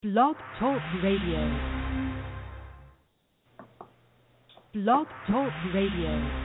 Blog Talk Radio. Blog Talk Radio.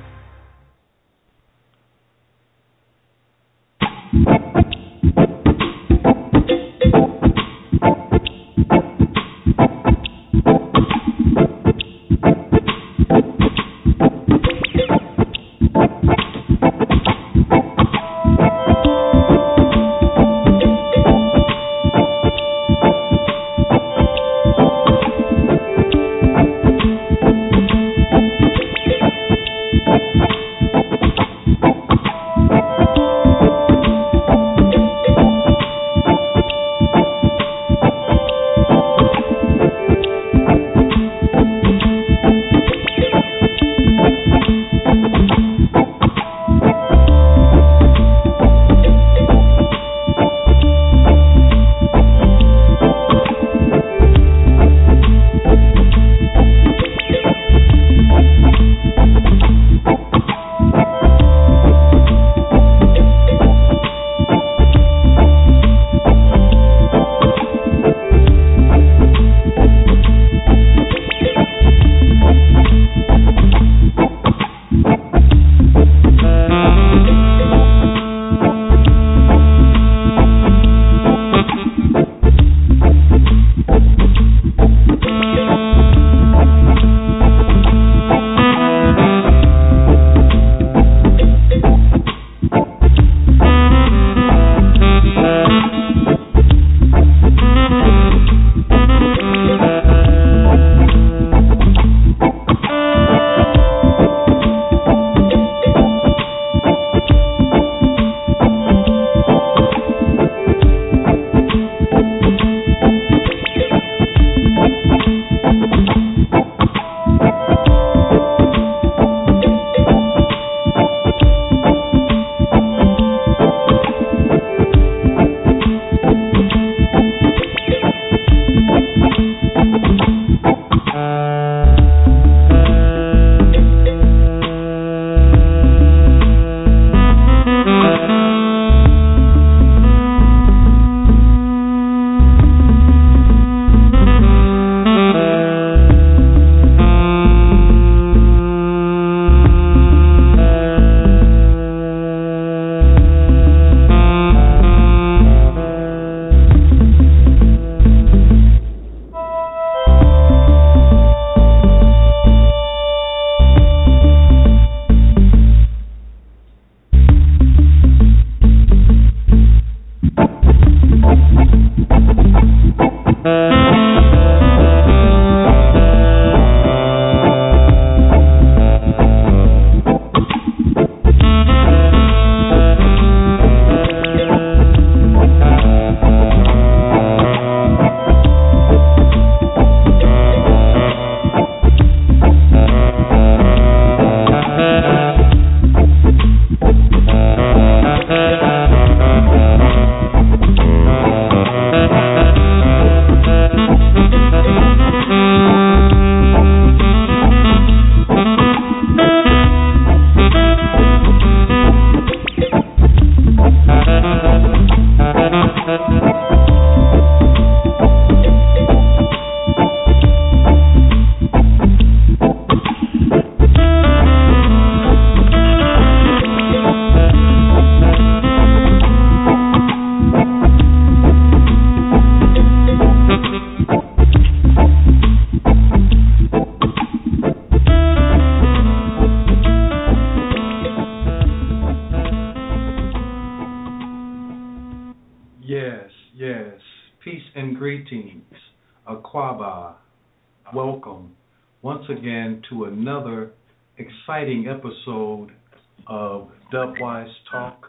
Welcome once again to another exciting episode of Dubwise Talk.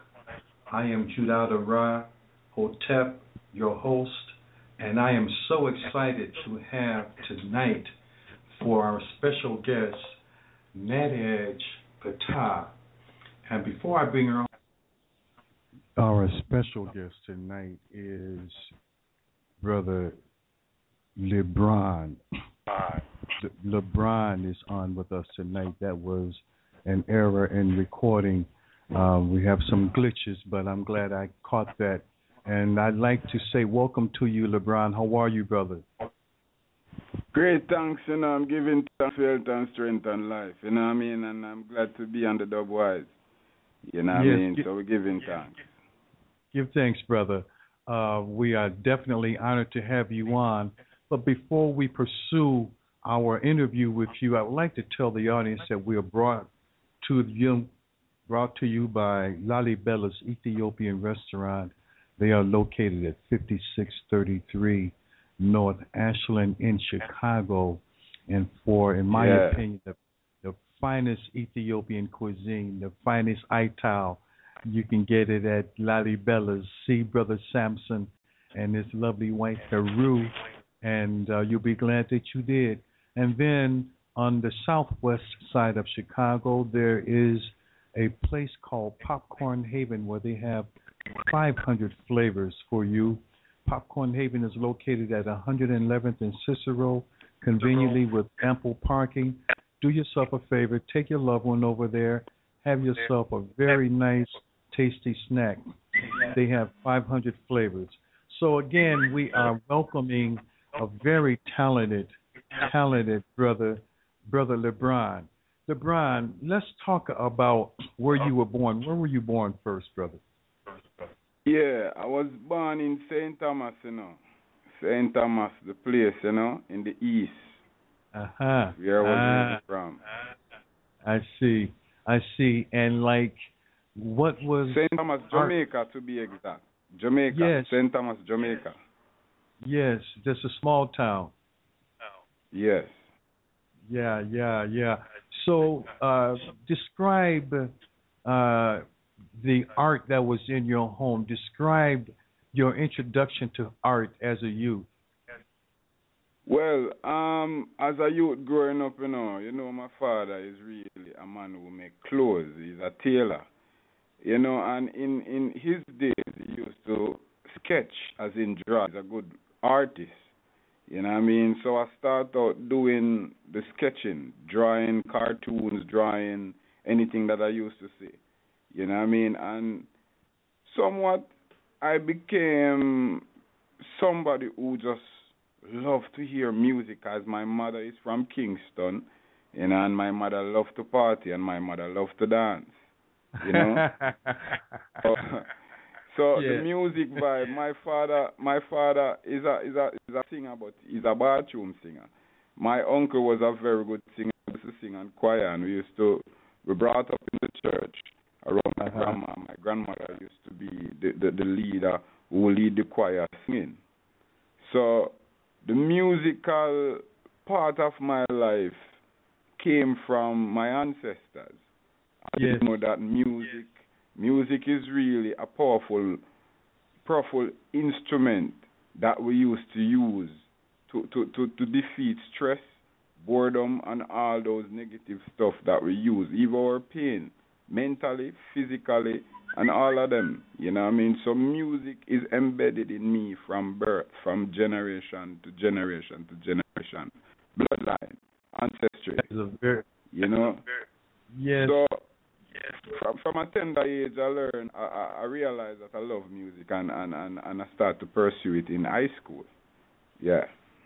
I am Judada Ra Hotep, your host, and I am so excited to have tonight for our special guest, NetEdge Patah. And before I bring her on, our special guest tonight is Brother LeBron. LeBron is on with us tonight. That was an error in recording. We have some glitches, but I'm glad I caught that And I'd like to say welcome to you, LeBron. How are you, brother? Great, thanks. I'm giving thanks for health and strength and life. You know what I mean? And I'm glad to be on the Dubwise. You know what I mean? So we're giving thanks. Give thanks, brother. We are definitely honored to have you on. But before we pursue our interview with you, I would like to tell the audience that we are brought to you by Lalibella's Ethiopian Restaurant. They are located at 5633 North Ashland in Chicago. And in my opinion, the finest Ethiopian cuisine, the finest ital, you can get it at Lalibella's. See Brother Samson and his lovely wife, Haru, and you'll be glad that you did. And then on the southwest side of Chicago, there is a place called Popcorn Haven where they have 500 flavors for you. Popcorn Haven is located at 111th and Cicero, conveniently with ample parking. Do yourself a favor, take your loved one over there, have yourself a very nice, tasty snack. They have 500 flavors. So again, we are welcoming a very talented brother LeBron. LeBron, let's talk about where you were born. Where were you born first, brother? Yeah, I was born in St. Thomas, St. Thomas, the place, in the east. Uh-huh. Where I was from. I see. And what was St. Thomas, Jamaica, to be exact. Jamaica. Yes. St. Thomas, Jamaica. Yes, just a small town. Yes. Yeah. So, describe the art that was in your home. Describe your introduction to art as a youth. Well, as a youth growing up, my father is really a man who makes clothes. He's a tailor, and in his days, he used to sketch, as in draw. He's a good artist, you know what I mean? So I started out doing the sketching, drawing cartoons, drawing anything that I used to see, you know what I mean? And somewhat I became somebody who just loved to hear music, as my mother is from Kingston, and my mother loved to party and my mother loved to dance, So yeah. The music vibe. My father is a singer, but he's a bathroom singer. My uncle was a very good singer. He used to sing in choir, and we brought up in the church around my grandma. My grandmother used to be the leader who would lead the choir singing. So the musical part of my life came from my ancestors. I know that music is really a powerful instrument that we used to use to defeat stress, boredom, and all those negative stuff that we use, even our pain, mentally, physically, and all of them, you know what I mean? So music is embedded in me from birth, from generation to generation to generation, bloodline, ancestry, Yes. So from a tender age, I realized that I love music, and I started to pursue it in high school. Yeah.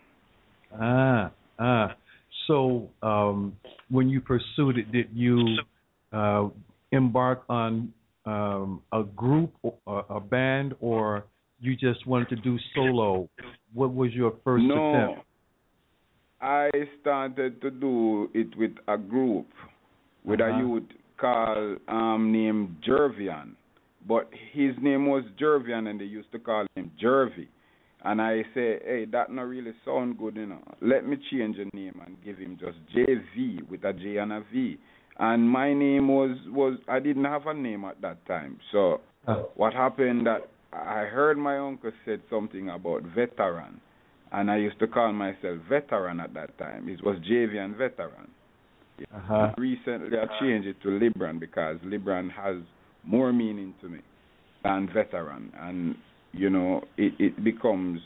So when you pursued it, did you embark on a group, or a band, or you just wanted to do solo? What was your first attempt? I started to do it with a group, with a youth called named Jervian, but his name was Jervian and they used to call him Jervy. And I say, hey, that not really sound good, Let me change the name and give him just JV with a J and a V. And my name was I didn't have a name at that time. So what happened that I heard my uncle said something about veteran, and I used to call myself Veteran at that time. It was JV and Veteran. Recently, I changed it to Libran because Libran has more meaning to me than Veteran, and it becomes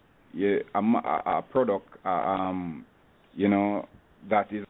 a product, that is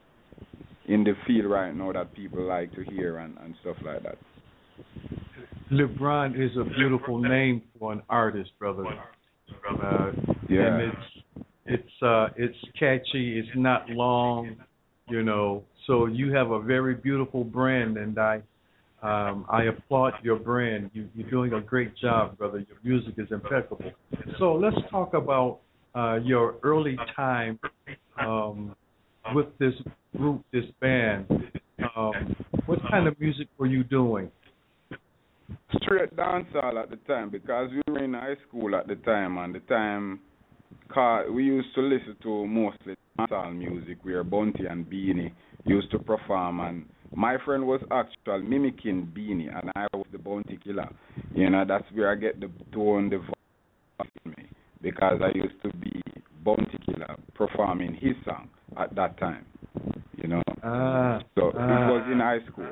in the field right now that people like to hear and stuff like that. LeBron is a beautiful name for an artist, brother. Yeah. And it's catchy. It's not long, you know. So you have a very beautiful brand, and I applaud your brand. You're doing a great job, brother. Your music is impeccable. So let's talk about your early time with this group, this band. What kind of music were you doing? Straight dancehall at the time because we were in high school at the time, and the time we used to listen to mostly dancehall music where Bounty and Beanie used to perform, and my friend was actually mimicking Beanie and I was the Bounty Killer. You know, that's where I get the tone, the voice in me because I used to be Bounty Killer performing his song at that time. You know, so it was in high school.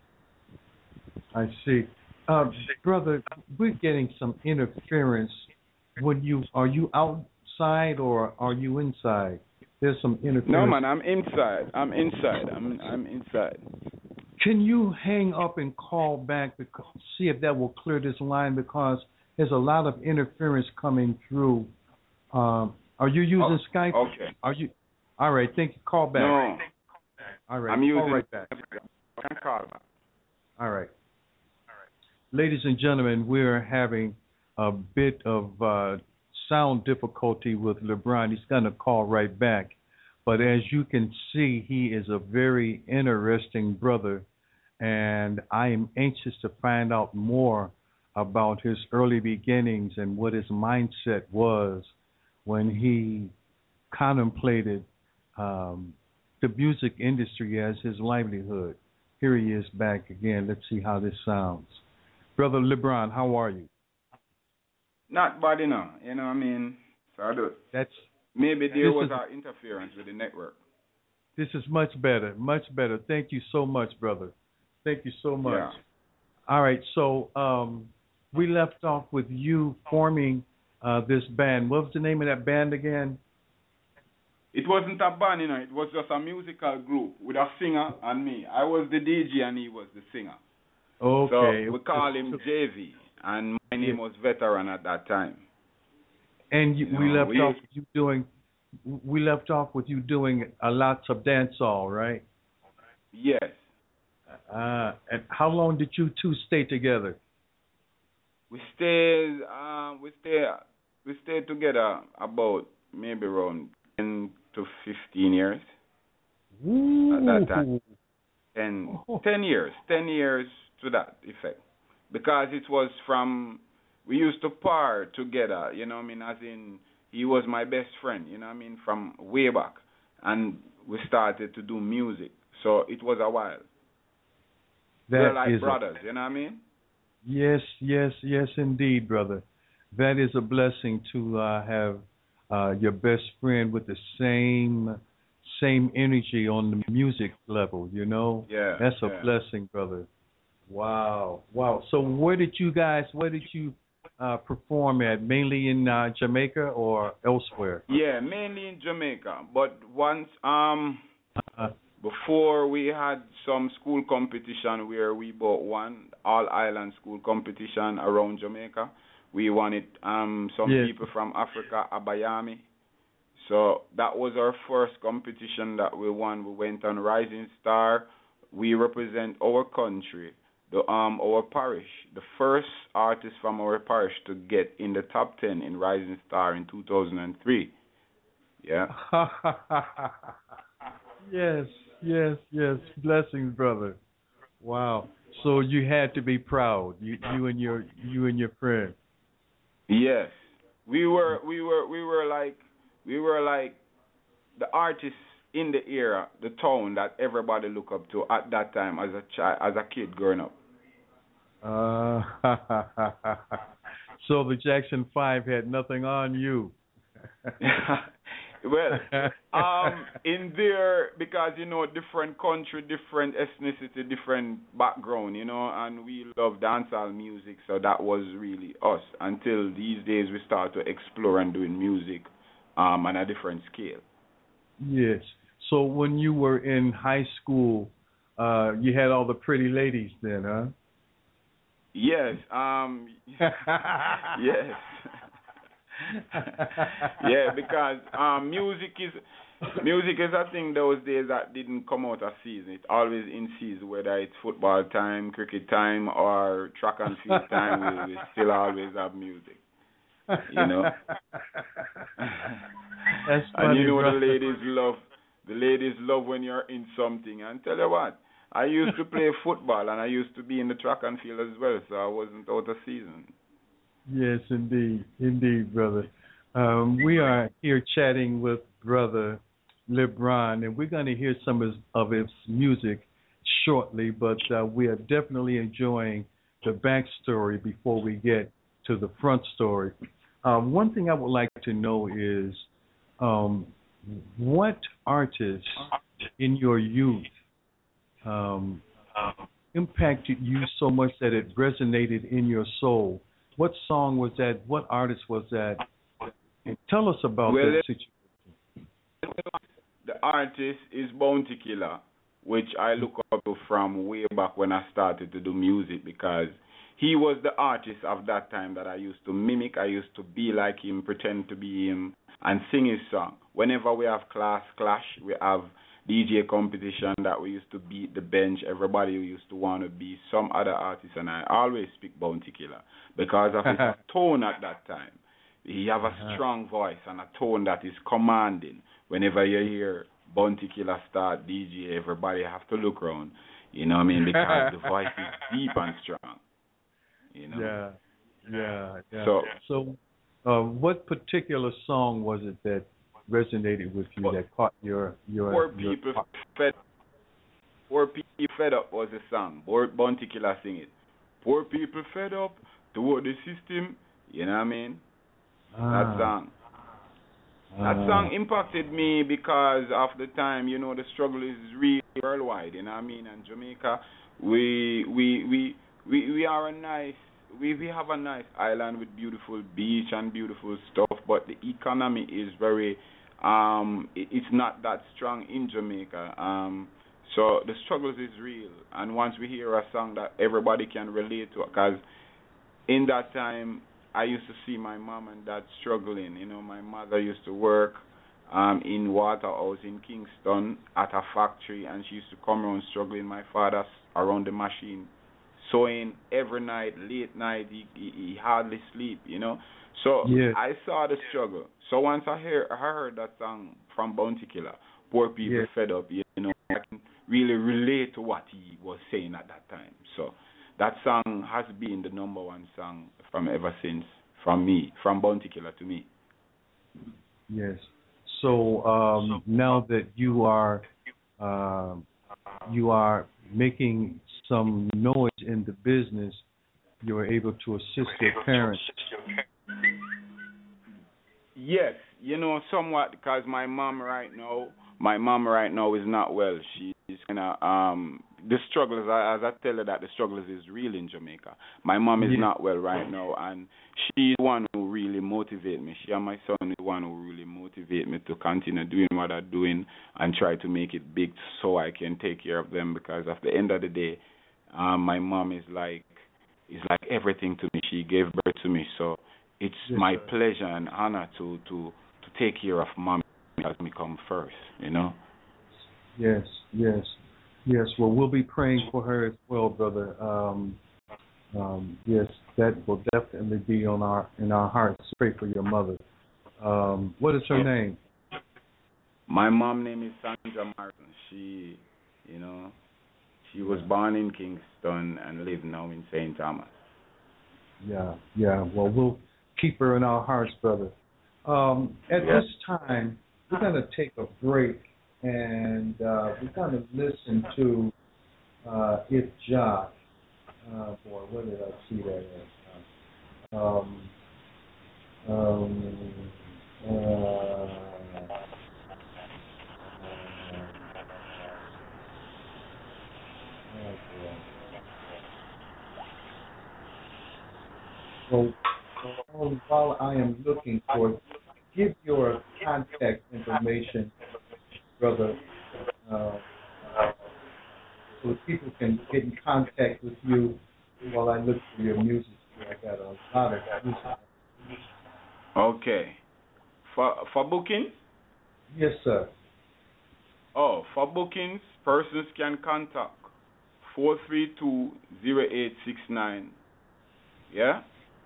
I see. Brother, we're getting some interference. Are you outside or are you inside? There's some interference. No, man, I'm inside. I'm inside. Can you hang up and call back see if that will clear this line because there's a lot of interference coming through. Are you using Skype? Okay. Are you? All right. Thank you. Call back. No. All right. I'm using. Call right back. I can call back. All right. Ladies and gentlemen, we're having a bit of sound difficulty with LeBron. He's going to call right back. But as you can see, he is a very interesting brother, and I am anxious to find out more about his early beginnings and what his mindset was when he contemplated the music industry as his livelihood. Here he is back again. Let's see how this sounds. Brother LeBron, how are you? Not bad enough. You know what I mean? So maybe there was an interference with the network. This is much better, much better. Thank you so much, brother. Thank you so much. Yeah. All right, so we left off with you forming this band. What was the name of that band again? It wasn't a band, you know. It was just a musical group with a singer and me. I was the DJ and he was the singer. Okay. So we call him JV, and my name was Veteran at that time. And we left off with you doing a lots of dancehall, right? Yes. And how long did you two stay together? We stayed together about maybe around 10 to 15 years. Ooh. At that time. And 10 years to that effect. Because it was we used to par together, you know what I mean, as in he was my best friend, you know what I mean, from way back. And we started to do music. So it was a while. We're like brothers, you know what I mean? Yes, indeed, brother. That is a blessing to have your best friend with the same energy on the music level, you know? Yeah. That's a blessing, brother. Wow. So where did you perform at? Mainly in Jamaica or elsewhere? Yeah, mainly in Jamaica. But once before we had some school competition where we both won all-island school competition around Jamaica. We won it. Some people from Africa, Abayami. So that was our first competition that we won. We went on Rising Star. We represent our country, our parish. The first artist from our parish to get in the top 10 in Rising Star in 2003. Yeah. Yes. Blessings, brother. Wow. So you had to be proud. You and your friend. Yes. We were like the artists in the era, the town that everybody looked up to at that time as a kid growing up. So the Jackson 5 had nothing on you. Well, in there, because, you know, different country, different ethnicity, different background, you know, and we love dancehall music, so that was really us. Until these days we start to explore and doing music on a different scale. Yes. So when you were in high school, you had all the pretty ladies then, huh? Yes. Yes. Yeah, because music is a thing those days that didn't come out of season. It's always in season, whether it's football time, cricket time, or track and field time. We still always have music. You know. That's And funny, you know brother. the ladies love when you're in something. And tell you what, I used to play football and I used to be in the track and field as well, so I wasn't out of season. Yes, indeed, brother. We are here chatting with brother LeBron, and we're going to hear some of his music shortly. But we are definitely enjoying the backstory before we get to the front story. One thing I would like to know is what artists in your youth impacted you so much that it resonated in your soul? What song was that? What artist was that? And tell us about that situation. The artist is Bounty Killer, which I look up to from way back when I started to do music, because he was the artist of that time that I used to mimic. I used to be like him, pretend to be him, and sing his song. Whenever we have class clash, we have DJ competition that we used to beat the bench. Everybody used to want to be some other artist, and I always pick Bounty Killer because of his tone at that time. He have a strong voice and a tone that is commanding. Whenever you hear Bounty Killer start DJ, everybody have to look around. You know what I mean? Because the voice is deep and strong. You know? Yeah. So what particular song was it that resonated with you, that caught your Poor People Fed Up was the song. Bounty Killer sing it. Poor people fed up toward the system. You know what I mean? That song. That song impacted me because of the time, you know, the struggle is real worldwide, you know what I mean? And Jamaica, we are a nice, we have a nice island with beautiful beach and beautiful stuff, but the economy is very, it's not that strong in Jamaica. So the struggles is real, and once we hear a song that everybody can relate to, because in that time, I used to see my mom and dad struggling. You know, my mother used to work in Waterhouse in Kingston at a factory, and she used to come around struggling. My father around the machine, sewing every night, late night. He hardly sleep. You know, so I saw the struggle. So once I heard that song from Bounty Killer, Poor People Fed Up. You know, I can really relate to what he was saying at that time. So that song has been the number one song from ever since, from me, from Bounty Killer to me. Yes. So now that you are making some noise in the business, you are able to assist your parents. Yes, you know, somewhat, because my mom right now is not well. She's kind of the struggles, as I tell her that the struggles is real in Jamaica. My mom is not well right now, and she's the one who really motivate me. She and my son is the one who really motivate me to continue doing what I'm doing and try to make it big so I can take care of them, because at the end of the day, my mom is like everything to me. She gave birth to me, so it's my pleasure and honor to take care of mom as me come first, you know. Yes. Well, we'll be praying for her as well, brother. Yes, that will definitely be in our hearts. Pray for your mother. What is her name? My mom name is Sandra Martin. She was born in Kingston and lives now in St. Thomas. Yeah. Well, we'll keep her in our hearts, brother. At this time, we're going to take a break, and we're going to listen to If Jah. Boy, where did I see that at? So while I am looking for it, give your contact information, brother, so people can get in contact with you while I look for your music. I got a lot of music. Okay. For bookings? Yes, sir. Oh, for bookings, persons can contact 432-0869. Yeah?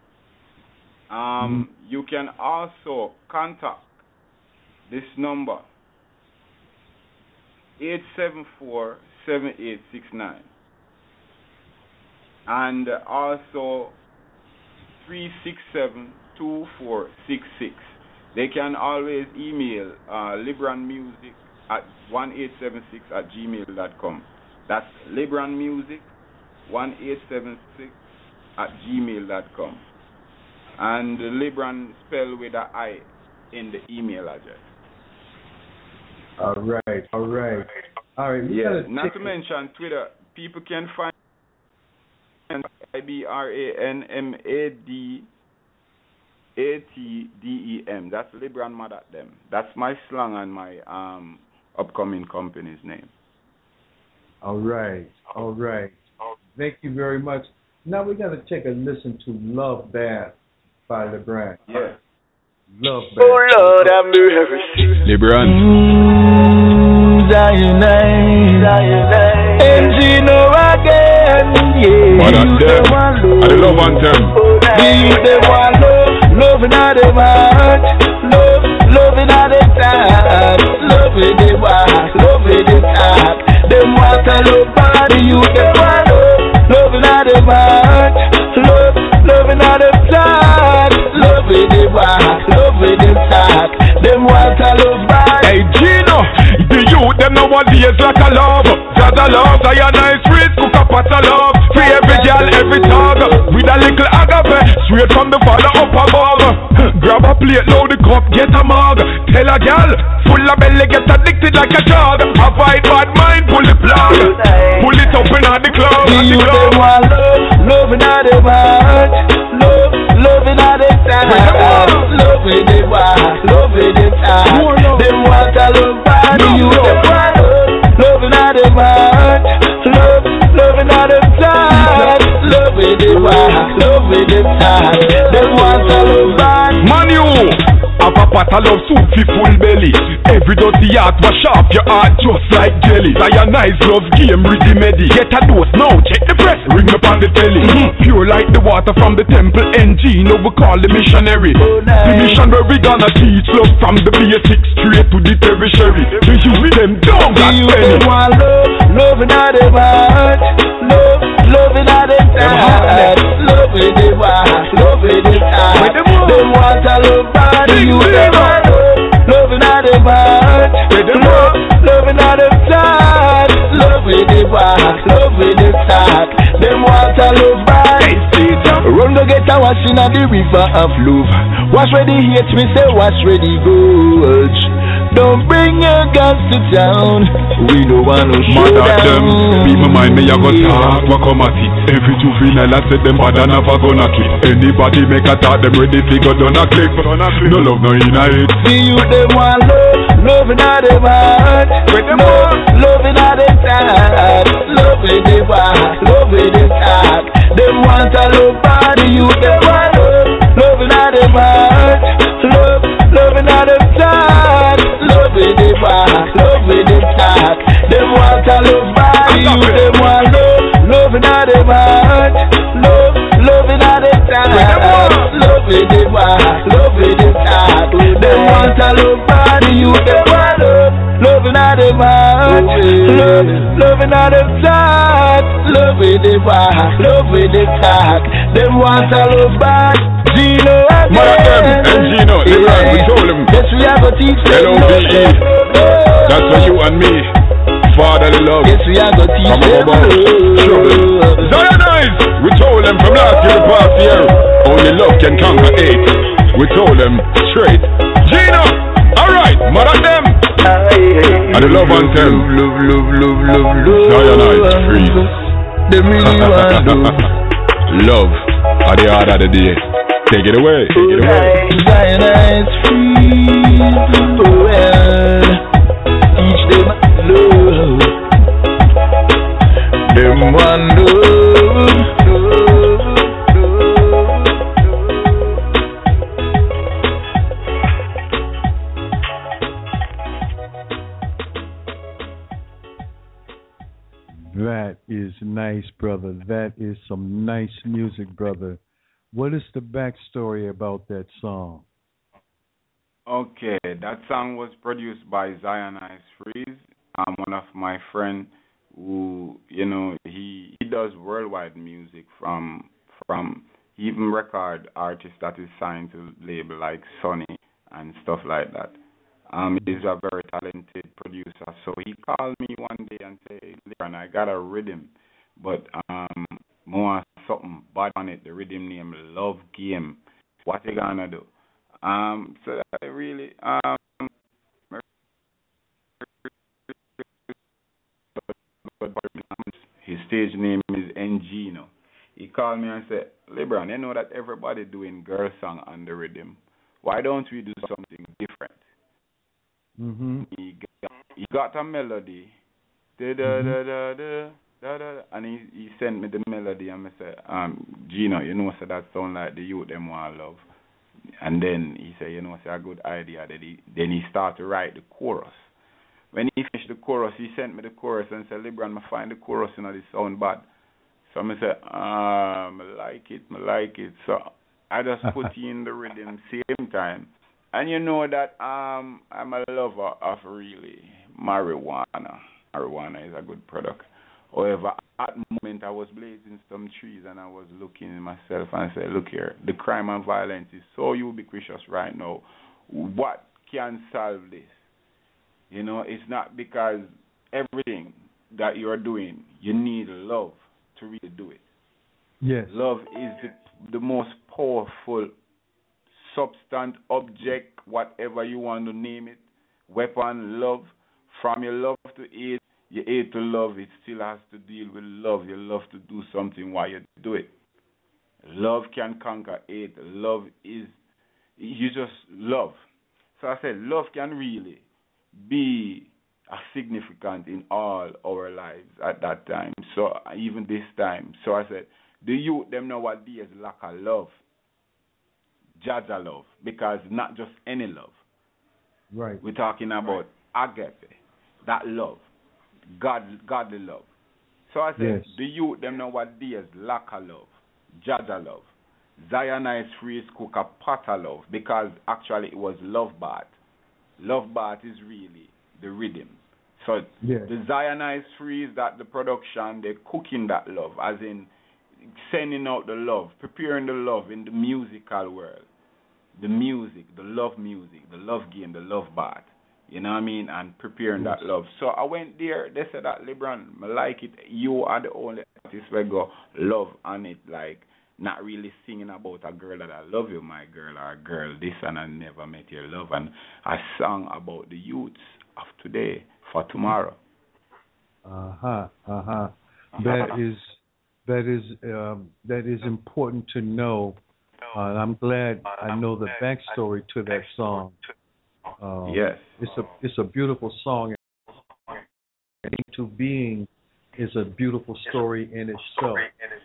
You can also contact this number 874-7869 and also 367-2466. They can always email libranmusic at 1876@gmail.com. That's libranmusic1876@gmail.com. And Libran spelled with an I in the email address. All right. Yeah, not to mention Twitter. People can find IBRANMADATDEM. That's Libran mad at them. That's my slang and my upcoming company's name. All right. Thank you very much. Now we're going to take a listen to Love Bath by LeBron. Yeah. Love Bath. Oh Lord, I'm very LeBron. Zion, and Gino again, yeah. What up, them? I love on them. You the one love in the heart, love in the time, love in the heart, love in the time. Them want to love body, you the one love in the heart, love in the time, love in the heart, love in the time. Them want to love body. Hey Gino, the youth them nowadays like a love. Just a love, I a nice sweet cook a pot of love. Free every girl, every dog, with a little agave, straight from the father up above. Grab a plate, load the cup, get a mug. Tell a girl, full of belly, get addicted like a dog. Avoid bad mind, pull the plug. Pull it up in the club. You the one love in the heart, love in the time, love in the heart, love in the time. Them want to love body, you the one love in the heart, love in the time, love in the heart, love in the time. Them want to love body. Man, you have a pot of love soup for full belly. Every dirty heart wash off your heart just like jelly. A nice love game ready medi. Get a dose now, check the press, ring up on the telly. Pure like the water from the temple NG. Now we call the missionary. The mission where we gonna teach love from the basics straight to the tertiary. The youth them down that penny. Love in the heart, love in the time, love in the heart, love in the time. They want to love body, you the one love in the heart, love in the time, love in the heart, love in the time. They want to love body. Run to get a wash in the river of love. Wash where the hate me say wash where the gold. Don't bring your guns to town. We don't want no showdown. Be my mind, me a go talk. What come at it? Every juvenile I said them bad and never gonna kick. Anybody make a talk, them ready to go down a click. No love, no inna it. See you them want love in the heart, love in the time, love in the heart, love in the time. Them want a love body, you them want love in the heart, love in the time. Love in the heart, love in the time. Them want a love body, you them want love in the heart, love in the time. Love in the heart, love in the time. Them want a love body, you them want love in the heart, love in the time. Love in the heart, love in the time. Them want a love body. Gino again. And Gino, LeBron, we told him. Yes, we have a teach them. L-O-V-E. That's for you and me. Fatherly love. Yes, we have a teach them. Trouble. Zionize. We told them from last year to past year. Only love can conquer hate. We told them straight. Gino. Alright, mother them. And the love on them. Love. Zionize. Freeze. They really want love. At the heart of the day. Take it away. Take it away. Zionize free. Well, teach them love. Them one love. That is nice, brother. That is some nice music, brother. What is the backstory about that song? Okay, that song was produced by Zionize Freeze. One of my friend who, he does worldwide music from he even record artists that is signed to label like Sony and stuff like that. He's a very talented producer. So he called me one day and said, "Leon, I got a rhythm, but more something bad on it. The rhythm name Love Game. What you gonna do?" So I really his stage name is Engino. He called me and said, "LeBron, you know that everybody doing girl song on the rhythm. Why don't we do something different?" Mm-hmm. He got a melody, da da da da da da da, and he sent me the melody, and I said, Gino, so that sound like the youth them want love. And then he said, say a good idea. Then he started to write the chorus. When he finished the chorus, he sent me the chorus and said, "LeBron, I find the chorus, this sound bad." So I said, I like it. So I just put in the rhythm same time. And you know that I'm a lover of really marijuana. Marijuana is a good product. However, at the moment I was blazing some trees and I was looking at myself and I said, "Look here, the crime and violence is so ubiquitous right now. What can solve this? It's not because everything that you're doing, you need love to really do it. Yes. Love is the most powerful substance, object, whatever you want to name it, weapon, love. From your love to hate, you hate to love, it still has to deal with love. You love to do something while you do it. Love can conquer hate. Love is, you just love. So I said, love can really be a significant in all our lives at that time. So even this time. So I said, the youth, them nowadays lack of love. Jaja love. Because not just any love. Right. We're talking about agape. That love. Godly love. So I said, yes. the youth, them nowadays lack of love. Jaja love. Zionize Freeze cook a pot of love. Because actually it was Love Bath. Love Bath is really the rhythm. So yes. the Zionize Freeze, that the production, they're cooking that love, as in sending out the love, preparing the love in the musical world. The music, the love game, the love bath. You know what I mean? And preparing yes. that love. So I went there, they said that, "LeBron, I like it. You are the only artist where go love on it, like not really singing about a girl that I love you, my girl, or a girl this and I never met your love." And I sang about the youths of today for tomorrow. That is important to know. And I'm glad I know the backstory to that song. Yes, it's a beautiful song. Into Being is a beautiful story in itself.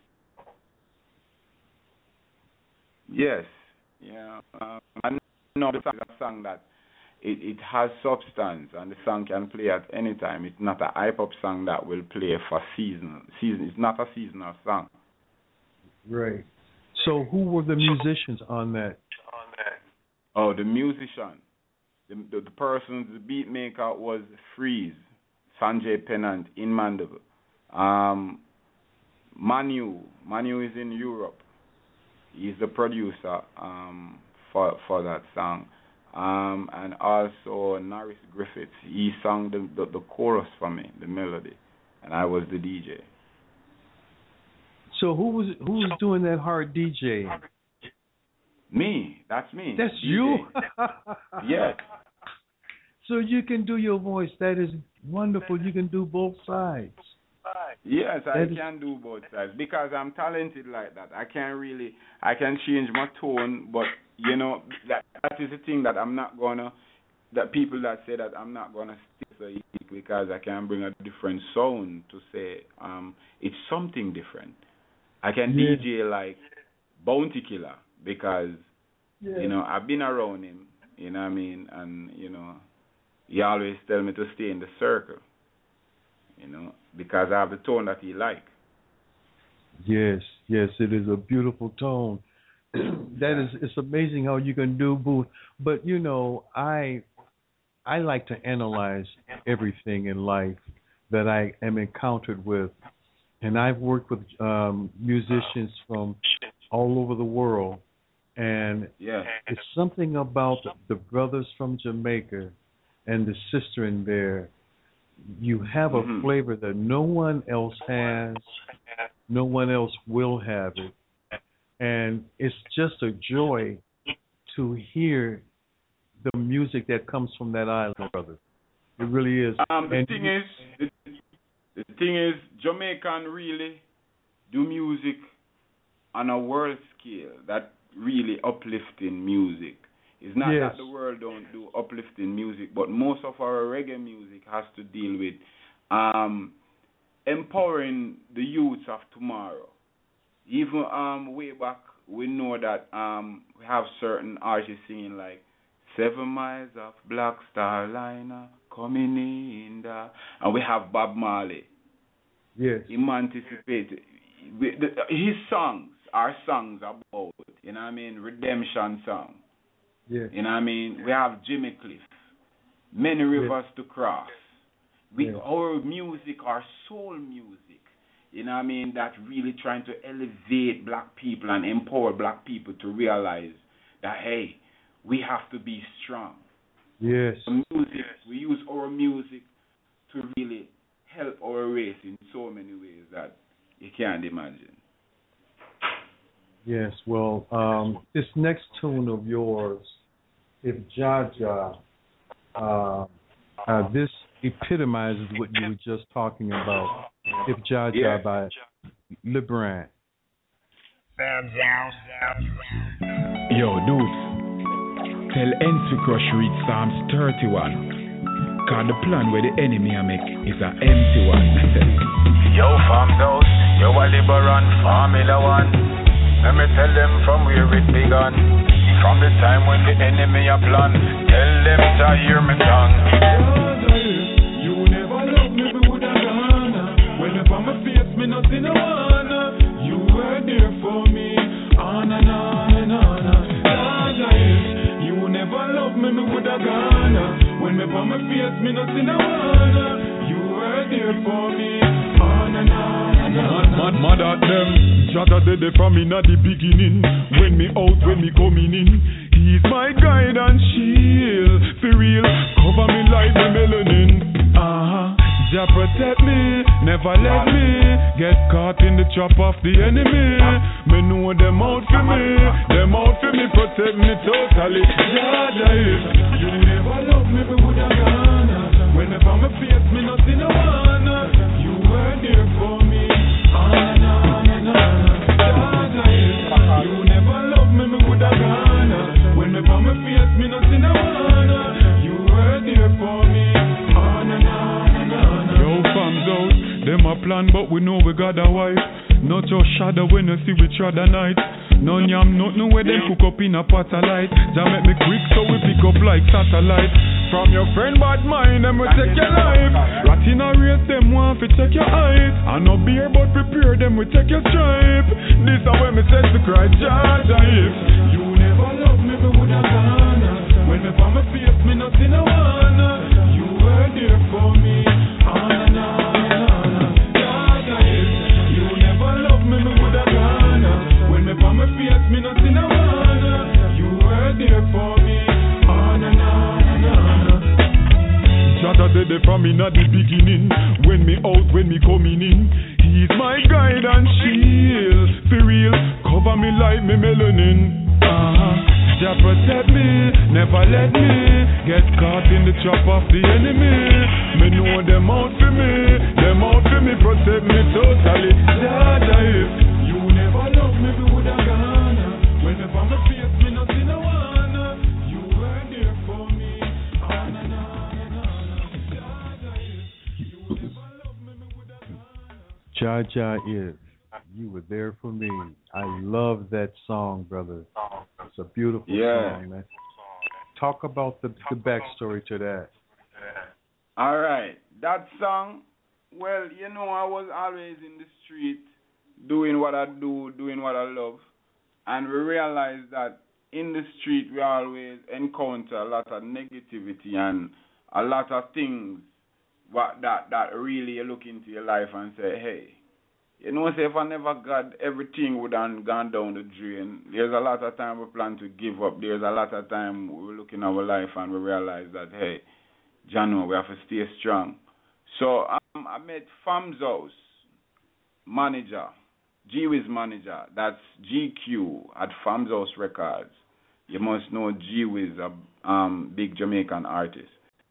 Yes, yeah. I know the song that it has substance, and the song can play at any time. It's not a hype up song that will play for season. It's not a seasonal song. Right. So who were the musicians on that? Oh, the musician. The person, the beat maker was Freeze, Sanjay Pennant in Mandeville. Manu is in Europe. He's the producer for that song. And also Norris Griffiths. He sang the chorus for me, the melody, and I was the DJ. So who was doing that hard DJ? Me. That's me. That's DJ. you? Yes. So you can do your voice. That is wonderful. You can do both sides. Yes, I can do both sides because I'm talented like that. I can change my tone, but that is the thing that I'm not gonna. That people that say that I'm not gonna stick so easy because I can bring a different sound to say it's something different. I can DJ like Bounty Killer because I've been around him. You know what I mean, and he always tell me to stay in the circle. because I have the tone that he likes. Yes, it is a beautiful tone. It's amazing how you can do both. But I like to analyze everything in life that I am encountered with, and I've worked with musicians from all over the world, and it's something about the brothers from Jamaica and the sister in there. You have a flavor that no one else has, no one else will have it, and it's just a joy to hear the music that comes from that island, brother. It really is. The thing is, Jamaican really do music on a world scale. That really uplifting music. It's not that the world don't do uplifting music, but most of our reggae music has to deal with empowering the youths of tomorrow. Even way back, we know that we have certain artists singing like 7 miles of Black Star Liner coming in there. And we have Bob Marley. Yes. Emancipated. His songs are songs about, redemption song. Yes. We have Jimmy Cliff, Many Rivers to Cross. Our music, our soul music, that really trying to elevate black people and empower black people to realize that, hey, we have to be strong. Yes. We use our music to really help our race in so many ways that you can't imagine. Yes, well, this next tune of yours, If Jah Jah, this epitomizes what you were just talking about. If Jah Jah by LeBron. Yo, dudes. Tell NC Crush read Psalms 31. Cause the plan where the enemy I make is an empty one. Yo, farm those, yo, a Liberan, Formula One. Let me tell them from where it begun. From the time when the enemy a plan. Tell them to hear me tongue. You never love me, me woulda gone. When up on my face, me nothing no wanna. You were there for me, on and on and on. You never love me, me woulda gone. When me on my face, me nothing no wanna. You were there for me, on and on and on. Mad at them, Jada did it from me at the beginning. When me out, when me coming in, he's my guide and shield. For real, cover me like the melanin. Jah protect me, never let me get caught in the trap of the enemy. Me know them out for me, protect me totally. Jah is, you never love me, me woulda gone. Whenever me face me nothing no wanna. You were there for me, on and on and on. Jah is, you never love me, me woulda gone. Whenever me face me nothing no wanna. You were there for me, on and on. Out. Them a plan, but we know we got a wife. Not your shadow when you see we trod a night. None yam, nothing where they cook up in a pot of light. Jah make me quick so we pick up like satellite. From your friend bad mind, them will take your life. Rat in a race, them want to check your eyes. I no beer, but prepare them, we take your stripe. This is when me says to cry, Jah Jah. If you never love me, me woulda gone. When me on my face, me nothing no wanna. You were there for me, on and on. Me nothing I wanna. You were there for me, on and on and on. Jada did it from me at the beginning. When me out, when me coming in, he's my guide and shield. For real, cover me like me melanin. Jah protect me, never let me get caught in the trap of the enemy. Me know them out for me, protect me totally. Jah if you never love me, we woulda gone. Whenever me face me nothing no wanna. You were there for me, on and on and on. You never love me, we woulda gone. Jah Jah is. You were there for me. I love that song, brother. It's a beautiful song, man. Talk about the backstory to that. All right. That song Well, I was always in the street doing what I do, doing what I love. And we realized that in the street we always encounter a lot of negativity and a lot of things that really you look into your life and say, hey, say if I never got everything would have gone down the drain. There's a lot of time we plan to give up. There's a lot of time we look in our life and we realize that, hey, Jano, we have to stay strong. So I met Fam's House manager, G-Wiz manager, that's GQ at Fam's House Records. You must know G-Wiz, a big Jamaican artist.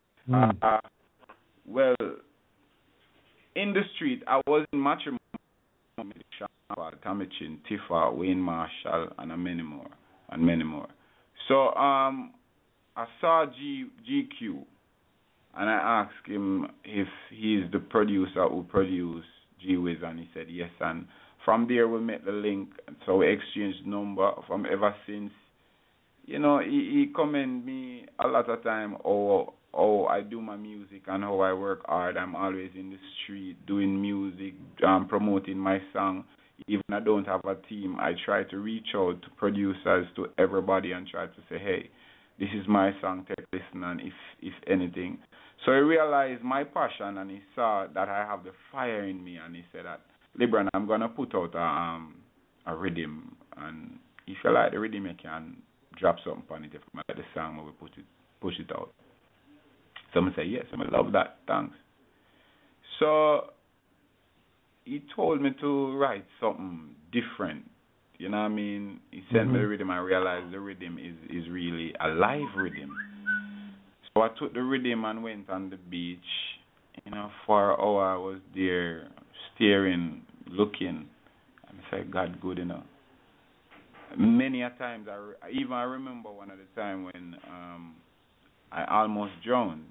Well, in the street, I was in matrimony with Tommy Chin, Tifa, Wayne Marshall, and many more. So I saw GQ, and I asked him if he's the producer who produced G-Wiz, and he said yes. And from there we met the link, so we exchanged number. From ever since, he commend me a lot of time how I do my music and how I work hard. I'm always in the street doing music, promoting my song. Even I don't have a team, I try to reach out to producers, to everybody, and try to say, hey, this is my song, take a listen, and if anything. So he realized my passion, and he saw that I have the fire in me, and he said that, LeBron, I'm going to put out a rhythm, and if you like the rhythm, you can drop something on it. If you like the song, we push it out. So I say, yes, I love that, thanks. So he told me to write something different. You know what I mean? He sent me the rhythm. I realized the rhythm is really a live rhythm. So I took the rhythm and went on the beach. For an hour I was there staring, looking. And I said, God good, Many a times, I remember one of the time when I almost drowned.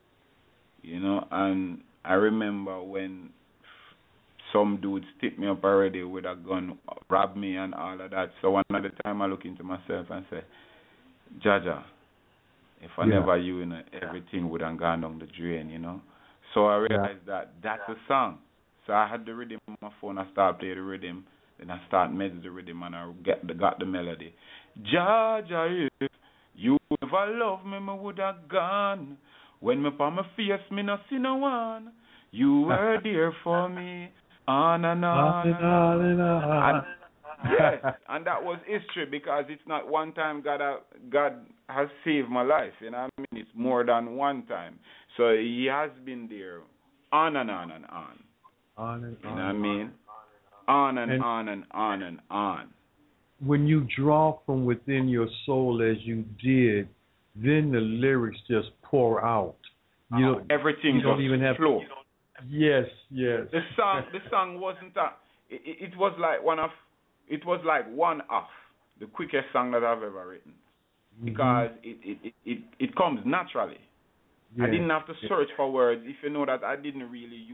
And I remember when some dude stick me up already with a gun, rob me and all of that. So one of the time I look into myself and say, Jaja, if I never you, everything would have gone down the drain, So I realized that that's a song. So I had the rhythm on my phone, I started playing the rhythm, then I started meddling the rhythm and I got the melody. Jaja, if you never loved me, I would have gone. When me pa my face, me no see no one. You were there for me, on and on and on and on. Yes, and that was history, because it's not one time God has saved my life. It's more than one time. So He has been there, on and on and on. On and on. On and on and on and on. When you draw from within your soul as you did, then the lyrics just pour out. Everything don't even have flow. Yes. The song wasn't it was like one of the quickest song that I've ever written, because it comes naturally. I didn't have to search for words. If you know that, I didn't really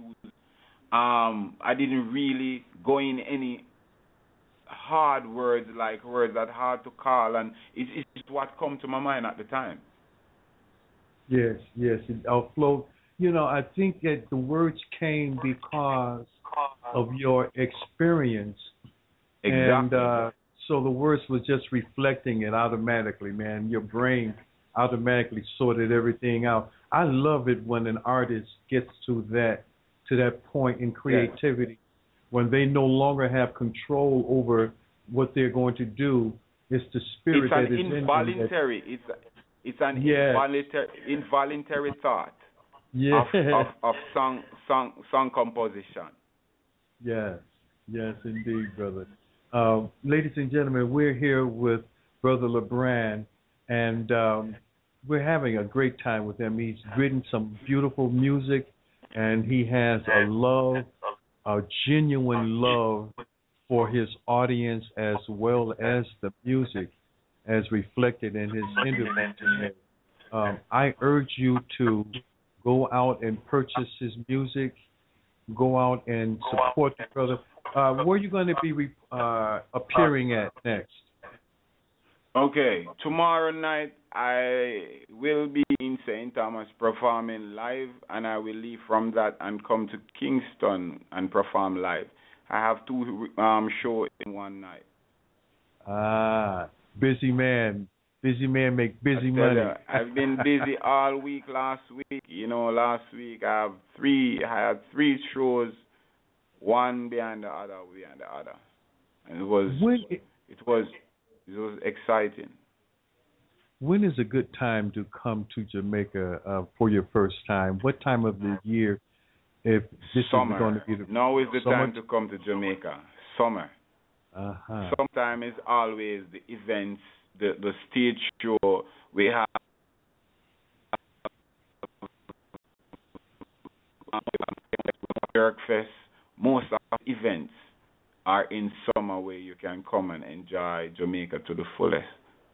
go in any hard words, like words that hard to call, and it's what come to my mind at the time. Yes, it outflowed. I think that the words came because of your experience. Exactly. And so the words was just reflecting it automatically, man. Your brain automatically sorted everything out. I love it when an artist gets to that point in creativity, when they no longer have control over what they're going to do. It's the spirit that is in them. It's an involuntary thought of song composition. Yes, indeed, brother. Ladies and gentlemen, we're here with Brother LeBron, and we're having a great time with him. He's written some beautiful music, and he has a genuine love for his audience as well as the music, as reflected in his interview today. I urge you to go out and purchase his music, go out and support the brother. Where are you going to be appearing at next? Okay, tomorrow night I will be in St. Thomas performing live, and I will leave from that and come to Kingston and perform live. I have 2 shows in one night. Busy man. Busy man make busy money. I've been busy all week last week. Last week I had 3 shows, one behind the other. And it was exciting. When is a good time to come to Jamaica for your first time? What time of the year? If this summer. Is going to be now is the time to come to Jamaica. Summer. Sometimes it's always the events, the stage show. We have Jerkfest. Most of the events are in summer where you can come and enjoy Jamaica to the fullest.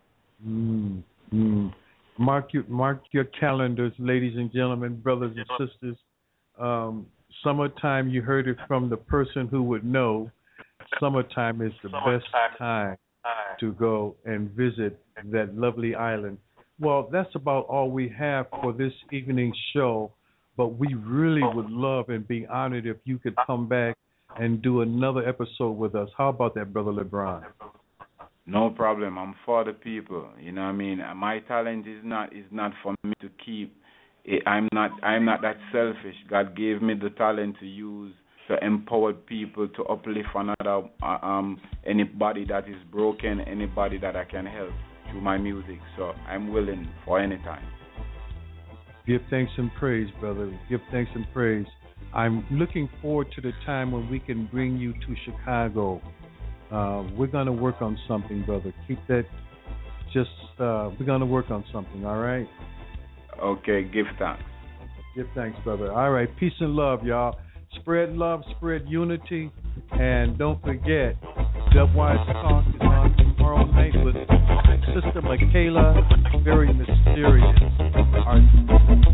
Mark your calendars, ladies and gentlemen, brothers and sisters. Summertime, you heard it from the person who would know. Summertime is the best time to go and visit that lovely island. Well, that's about all we have for this evening's show, but we really would love and be honored if you could come back and do another episode with us. How about that, Brother LeBron? No problem. I'm for the people. You know what I mean? My talent is not for me to keep. I'm not that selfish. God gave me the talent to use to empower people, to uplift another anybody that is broken, anybody that I can help through my music. So I'm willing for any time. Give thanks and praise, brother. Give thanks and praise. I'm looking forward to the time when we can bring you to Chicago. We're going to work on something, brother. Keep that. We're going to work on something, all right? Okay, give thanks. Give thanks, brother. All right, peace and love, y'all. Spread love, spread unity, and don't forget, Dubwise Talk is on tomorrow night with Sister Michaela, very mysterious artist.